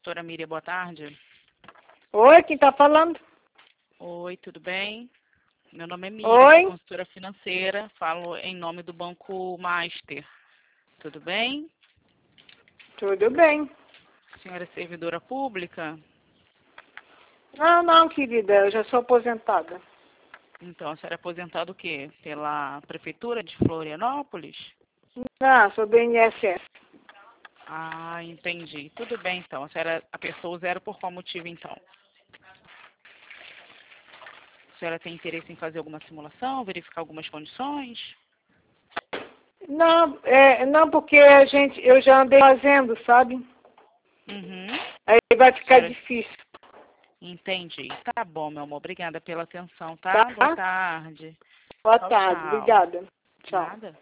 Consultora Miriam, boa tarde. Oi, quem está falando? Oi, tudo bem? Meu nome é Miriam, Oi? sou consultora financeira, falo em nome do Banco Master. Tudo bem? Tudo bem. A senhora é servidora pública? Não, querida, eu já sou aposentada. Então, a senhora é aposentada o quê? Pela Prefeitura de Florianópolis? Não, sou do INSS. Ah, entendi. Tudo bem, então. A senhora apertou o zero por qual motivo, então? A senhora tem interesse em fazer alguma simulação, verificar algumas condições? Não, porque eu já andei fazendo, sabe? Uhum. Aí vai A ficar senhora difícil, entendi. Tá bom, meu amor. Obrigada pela atenção, tá? Boa tá? tarde. Boa Tchau, tarde, tchau. obrigada. Tchau. Nada.